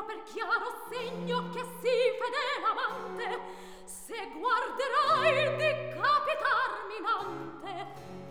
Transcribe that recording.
per chiaro segno che sii fedele amante, se guarderai di capitar minante,